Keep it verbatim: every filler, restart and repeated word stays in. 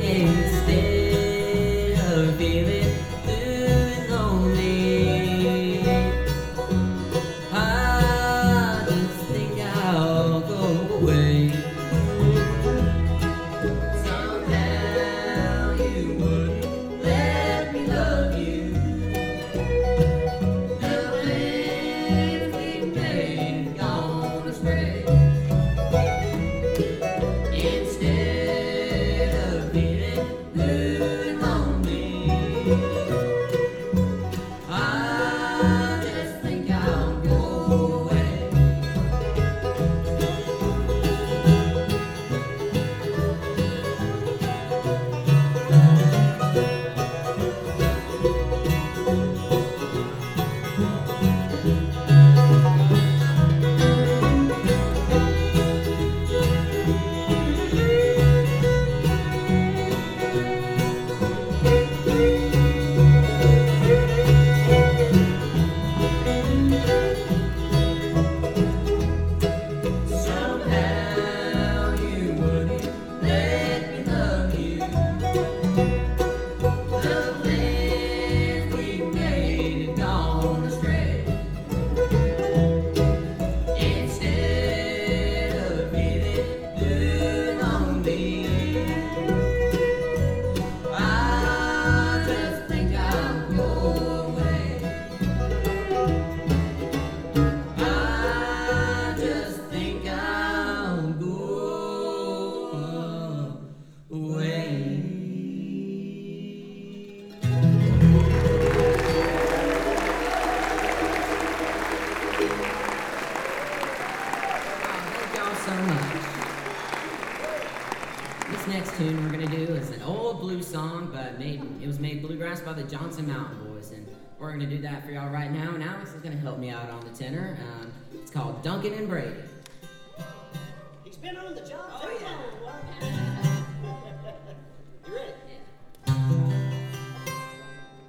instead of feeling blue and lonely. I just think I'll go away. Somehow you wouldn't let me love you. The plans we made gone astray. Instead of feeling blue and lonely, I just think I'll go away. Somehow you wouldn't let me love you. The plans we made had gone astray. Instead of feeling blue and lonely, I just think I'll go away. I just think I'll go away. Thank y'all so much. This next tune we're gonna do is an old blues song, but made it was made bluegrass by the Johnson Mountain Boys, and we're gonna do that for y'all right now. And Alex is gonna help me out on the tenor. Um, it's called Duncan and Brady. He's been on the job.